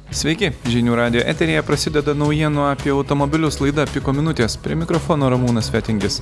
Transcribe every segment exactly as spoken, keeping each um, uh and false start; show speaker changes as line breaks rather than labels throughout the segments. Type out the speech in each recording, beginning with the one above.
Sveiki, Žinių radijo eteryje prasideda naujienų apie automobilius laida Piko minutės. Prie mikrofono Ramūnas Fetingis.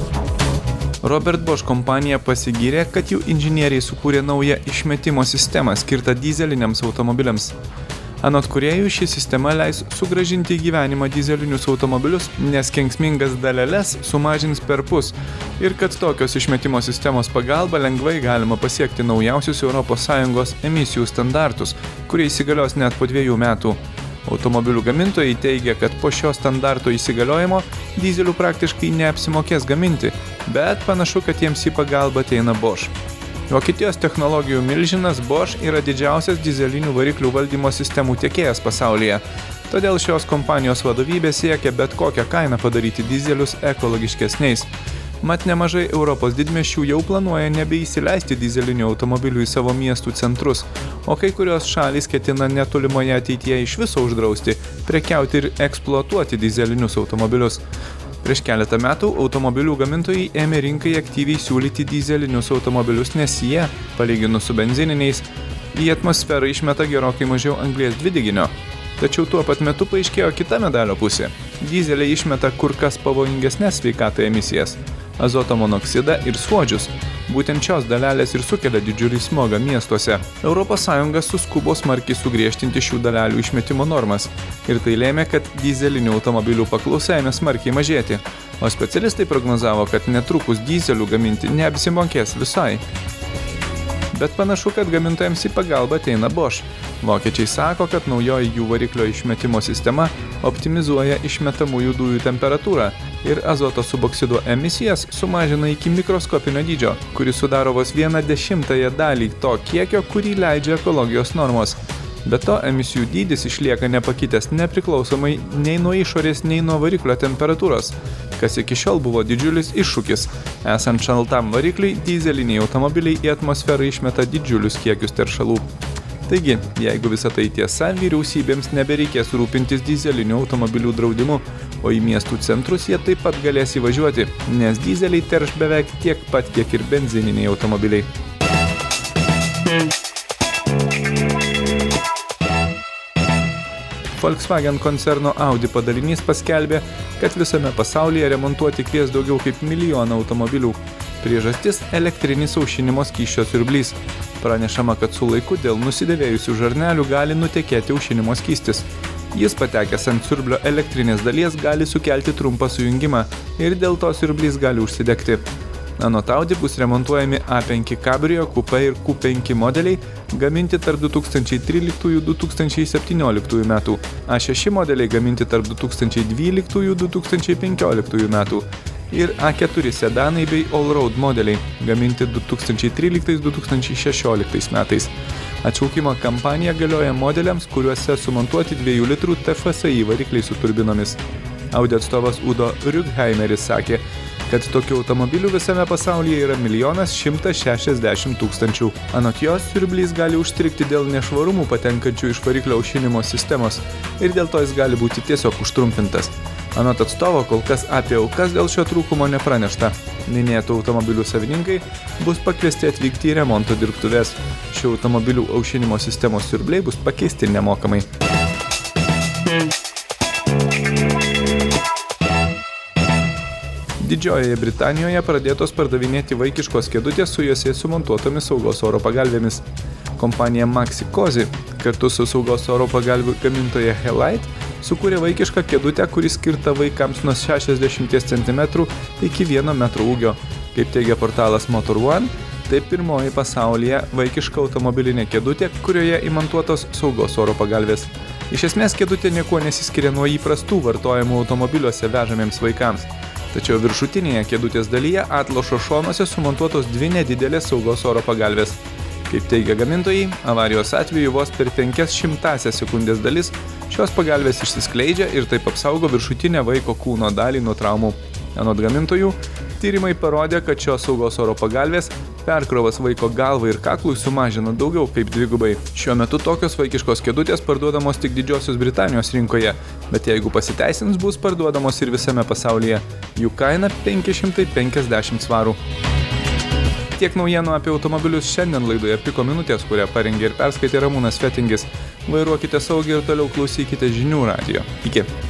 Robert Bosch kompanija pasigyrė, kad jų inžinieriai sukūrė naują išmetimo sistemą skirtą dyzeliniams automobiliams. Anot kūrėjų, ši sistema leis sugrąžinti į gyvenimą dyzelinius automobilius, nes kenksmingas daleles sumažins perpus ir kad tokios išmetimo sistemos pagalba lengvai galima pasiekti naujausius Europos Sąjungos emisijų standartus, kurie įsigalios net po dviejų metų. Automobilių gamintojai teigia, kad po šio standarto įsigaliojimo dyzelių praktiškai neapsimokės gaminti, bet panašu, kad jiems į pagalbą ateina Bosch. Vokietijos technologijų milžinas Bosch yra didžiausias dyzelinių variklių valdymo sistemų tiekėjas pasaulyje. Todėl šios kompanijos vadovybė siekia bet kokią kainą padaryti dyzelius ekologiškesniais. Mat nemažai Europos didmiesčių jau planuoja nebeįsileisti dyzelinių automobilių į savo miestų centrus, o kai kurios šalys ketina netolimoje ateityje iš viso uždrausti, prekiauti ir eksploatuoti dyzelinius automobilius. Prieš keletą metų automobilių gamintojai ėmė rinkai aktyviai siūlyti dyzelinius automobilius, nes jie, palyginus su benzininiais, į atmosferą išmeta gerokai mažiau anglies dvideginio. Tačiau tuo pat metu paaiškėjo kita medalio pusė. Dyzeliai išmeta kur kas pavojingesnes sveikatai emisijas – azoto monoksidą ir suodžius. Būtent šios dalelės ir sukelia didžiulį smogą miestuose. Europos Sąjunga suskubo smarkiai sugriežtinti šių dalelių išmetimo normas. Ir tai lėmė, kad dyzelinių automobilių paklausa ėmė smarkiai mažėti. O specialistai prognozavo, kad netrukus dyzelių gaminti neapsimokės visai. Bet panašu, kad gamintojams į pagalbą ateina Bosch. Vokiečiai sako, kad naujoji jų variklio išmetimo sistema optimizuoja išmetamųjų dujų temperatūrą ir azoto suboksido emisijas sumažina iki mikroskopinio dydžio, kuris sudaro vos vieną dešimtąją dalį to kiekio, kurį leidžia ekologijos normos. Be to, emisijų dydis išlieka nepakitęs nepriklausomai nei nuo išorės, nei nuo variklio temperatūros, kas iki šiol buvo didžiulis iššūkis. Esant šaltam varikliui, dyzeliniai automobiliai į atmosferą išmeta didžiulius kiekius teršalų. Taigi, jeigu visa tai tiesa, vyriausybėms nebereikės rūpintis dyzelinių automobilių draudimu, o į miestų centrus jie taip pat galės įvažiuoti, nes dyzeliai terš beveik tiek pat, kiek ir benzininiai automobiliai. Volkswagen koncerno Audi padalinys paskelbė, kad visame pasaulyje remontuoti kvies daugiau kaip milijoną automobilių. Priežastis – elektrinis aušinimo skysčio siurblys. Pranešama, kad su laiku dėl nusidėvėjusių žarnelių gali nutekėti aušinimo skystis. Jis patekęs ant siurblio elektrinės dalies gali sukelti trumpą sujungimą ir dėl to siurblys gali užsidegti. Anot Audi bus remontuojami A penki Cabrio, Coupe ir Q penki modeliai, gaminti tarp du tūkstančiai tryliktųjų - du tūkstančiai septynioliktųjų metų, A šeši modeliai gaminti tarp du tūkstančiai dvyliktųjų - du tūkstančiai penkioliktųjų metų ir A keturi sedanai bei Allroad modeliai, gaminti du tūkstančiai tryliktais - du tūkstančiai šešioliktais metais. Atšaukimo kampanija galioja modeliams, kuriuose sumontuoti dviejų litrų T F S I varikliai su turbinomis. Audi atstovas Udo Rügheimeris sakė, kad tokių automobilių visame pasaulyje yra milijonas šimtas šešiasdešimt tūkstančių. Anot jos, siurblys gali užstrigti dėl nešvarumų patenkančių iš variklio aušinimo sistemos ir dėl to jis gali būti tiesiog užtrumpintas. Anot atstovo, kol kas apie aukas dėl šio trūkumo nepranešta. Minėtų automobilių savininkai bus pakviesti atvykti į remonto dirbtuves. Šių automobilių aušinimo sistemos siurbliai bus pakeisti nemokamai. Didžiojoje Britanijoje pradėtos pardavinėti vaikiškos kėdutės su juose sumontuotomis saugos oro pagalvėmis. Kompanija Maxi Cosi kartu su saugos oro pagalvių gamintoja Helite sukūrė vaikišką kėdutę, kuri skirta vaikams nuo šešiasdešimt centimetrų iki vieno metro ūgio. Kaip teigia portalas Motor One, tai pirmoji pasaulyje vaikiška automobilinė kėdutė, kurioje įmontuotos saugos oro pagalvės. Iš esmės kėdutė niekuo nesiskiria nuo įprastų vartojamų automobiliuose vežamiems vaikams. Tačiau viršutinėje kėdutės dalyje atlošo šonuose sumontuotos dvi nedidelės saugos oro pagalvės. Kaip teigia gamintojai, avarijos atveju vos per penkias šimtąsias sekundės dalis šios pagalvės išsiskleidžia ir taip apsaugo viršutinę vaiko kūno dalį nuo traumų. Anot gamintojų, tyrimai parodė, kad šios saugos oro pagalvės perkrovas vaiko galvai ir kaklui sumažina daugiau kaip dvigubai. Šiuo metu tokios vaikiškos kėdutės parduodamos tik Didžiosios Britanijos rinkoje, bet jeigu pasiteisins, bus parduodamos ir visame pasaulyje. Jų kaina penki šimtai penkiasdešimt svarų. Tiek naujienų apie automobilius šiandien laidoje Piko minutės, kurią parengė ir perskaitė Ramūnas Fetingis. Vairuokite saugiai ir toliau klausykite žinių radijo. Iki.